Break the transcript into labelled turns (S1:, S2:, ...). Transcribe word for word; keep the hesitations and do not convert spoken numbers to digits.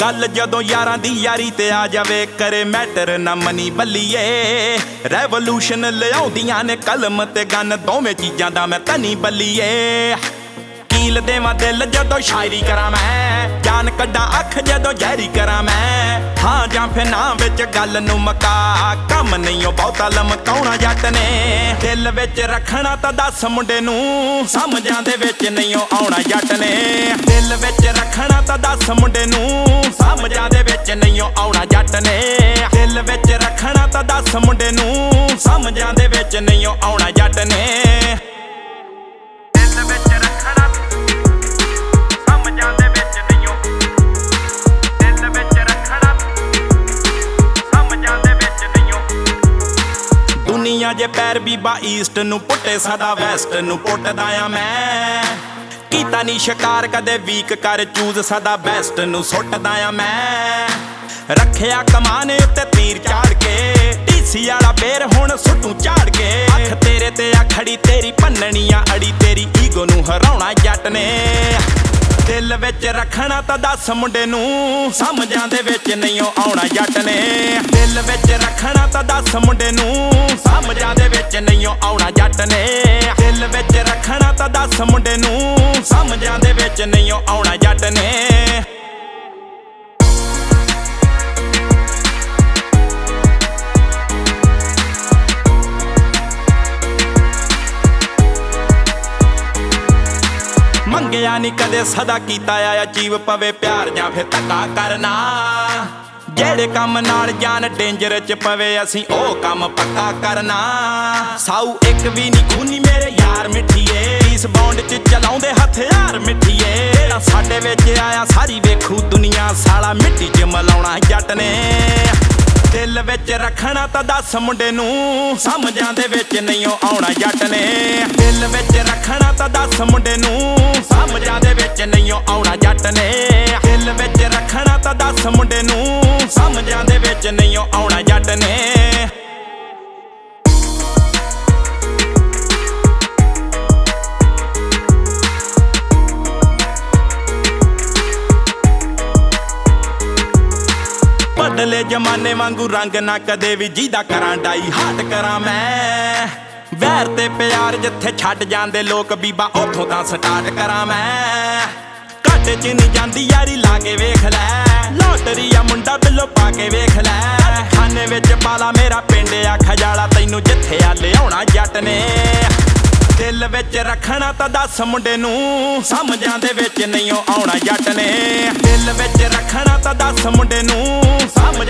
S1: गल जदों यारां दी यारी ते आ जावे करे मैटर ना मनी बल्लीए रेवोल्यूशन लियाउंदियां ने कलम ते गन दोवें चीजां दा मैं तनी बल्लीए कील देवां दिल जदों शायरी करा मैं जान कड्डां अख जदों जहरी करा मैं हाँ जां फिर ना विच गल नूं मका कम नहीं ओ बहुता लमकाउणा जट ने दिल विच रखना तां दस मुंडे नूं समझां दे विच नहीं ओ आउणा जट ने दिल विच रखना तां दस मुंडे नूं समझां दे विच नहीं ओ आउणा जट ने दिल विच रखना तां दस मुंडे नूं समझां दे विच नहीं ओ आउणा जट ने दिल विच रखना दुनिया जे पैर बीबा ईस्ट नूं पुट्टे सदा वैस्ट नूं पुट्टदा आ मैं कीता नी शिकार कदे वीक कर चूज सदा बेस्ट नूं सुट्टदा आ मैं रखिया कमाने उत्ते तीर चाड़ के टीसी वाला बेर हुण सुटू झाड़ के अख तेरे ते आ खड़ी तेरी भन्ननी आ अड़ी तेरी ईगो नूं हराउणा जट ने दिल विच रखना तां दस मुंडे नूं समझां दे विच नहीं ओ आउणा जट ने दिल विच रखना तां दस मुंडे नूं समझां दे विच नहीं ओ आउणा जट ने दिल विच रखना तां दस मुंडे नूं समझां दे विच नहीं ओ आउणा जट ने मंगिया नी कदे सदा कीता आ अचीव पवे प्यार जां फिर धक्का करना जेड़े कम नाल जान डेंजर च पवे असीं ओ कम पक्का करना साऊ एक भी नी खूनी मेरे यार मिठीए इस बॉन्ड च चलाउंदे हथियार मिठीए जेड़ा साडे विच आया सारी वेखू दुनिया साला मिट्टी च मलाउणा जट ने दिल विच रखना तां दस मुंडे नूं समझां दे विच नहीं ओ आउणा जट ने दिल विच रखना तां दस मुंडे नूं समझां दे विच नहीं ओ आउणा जट ने दिल विच रखना तां दस मुंडे नूं समझां दे विच नहीं ओ आउणा जट ने बदले जमाने वांगू रंग ना कदे भी जीदा करां डाई हाट करां मैं वैर ते प्यार जिथे छड्ड जांदे लोक बीबा उथों तां स्टार्ट करां मैं घाटे च नहीं जांदी यारी ला के वेख लै लॉटरी आ मुंडा बिल्लो पा के वेख लै खाने विच पाला मेरा पिंड आ खजाला तैनूं जिथे आ लिआउणा जट ने दिल विच रखना तां दस मुंडे नूं समझां दे विच नहीं ओ आउणा जट ने दिल विच रखना तां दस मुंडे नूं समझ